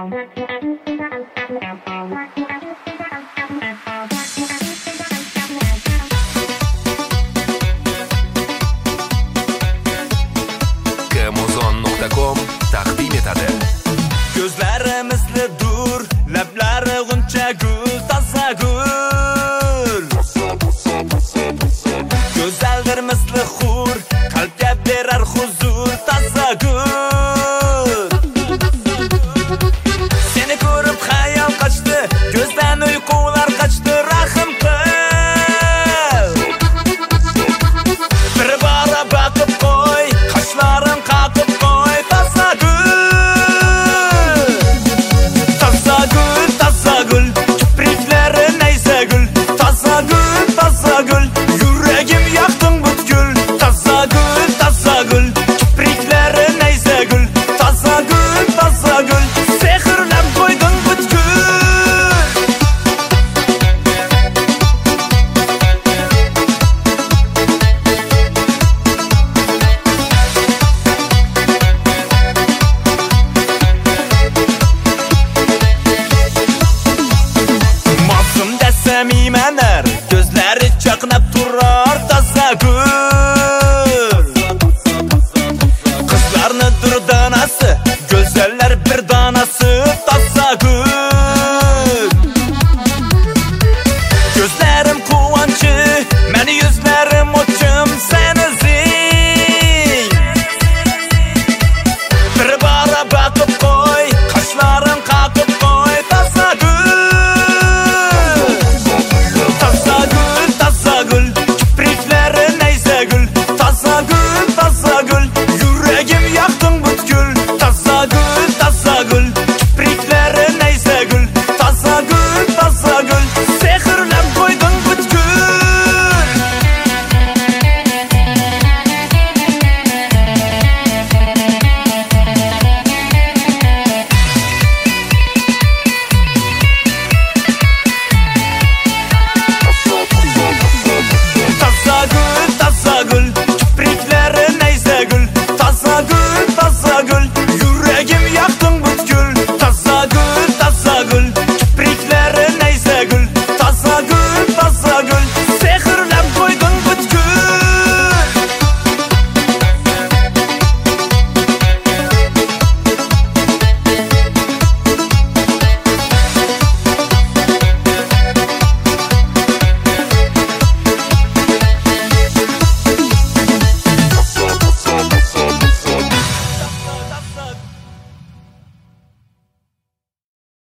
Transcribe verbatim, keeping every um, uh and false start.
Gamozon nuqta com taqdim etadi. Ko'zlari misli dur, lablari g'uncha gul, toza gul. Go'zaldir misli xur, qalbga berar huzur, toza gul. Seni ko'rib xayol qochdi, ko'zdan uyqular qochdi, rahim qil. Bir bora boqib qo'y, qoshlarim qaqib qo'y, toza gul. Toza gul, toza gul, kipriklari nayza gul, toza gul, toza gul, yuragim yoqding butkul, toza gul, toza gul, kipriklari nayza gul, toza gul, toza gul, sehrlab qo'yding butkul. Mavsumda samimanar, ko'zlari chaqnab turar, toza gul. Qizlarni durdanasi, go'zallar bir donasi, toza gul. Ko'zlarim quvonchi, meni yuzlarim o'chim, seni zing. Bir bora boqib